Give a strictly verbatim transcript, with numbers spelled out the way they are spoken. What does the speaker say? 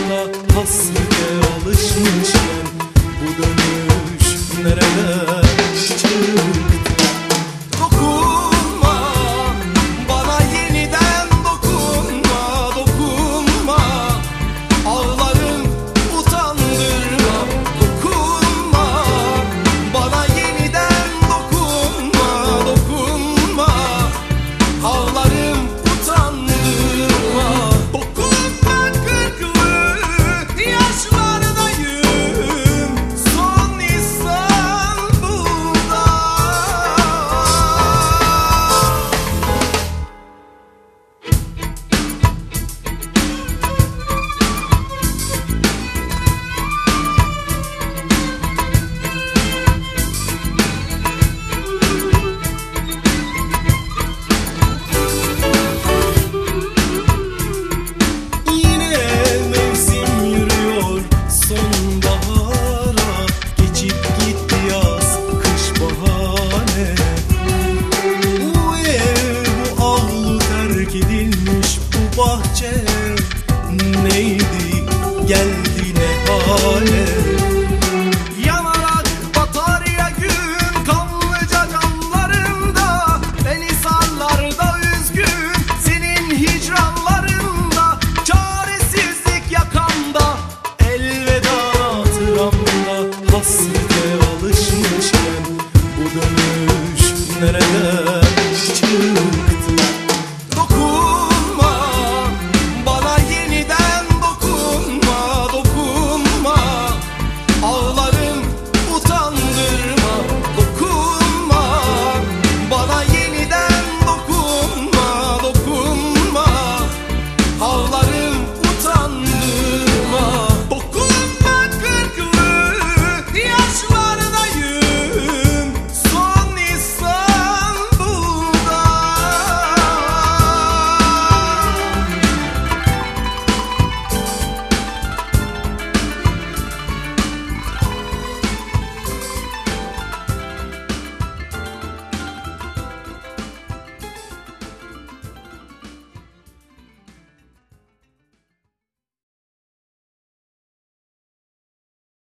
sana hasrete alışmışken bu dönüş nereden çıktı? Dokunma bana yeniden, dokunma, dokunma. Ağlarım utandırma. Dokunma bana yeniden, dokunma, dokunma. Ağlarım utandırma. Dokunma, kırklı yaşlardayım, son İstanbul'da. Yine mevsim yürüyor sonbahara, geçip gitti yaz, kış bahane. Bu ev, bu avlu terk edilmiş, bu bahçe neydi, geldi ne hale?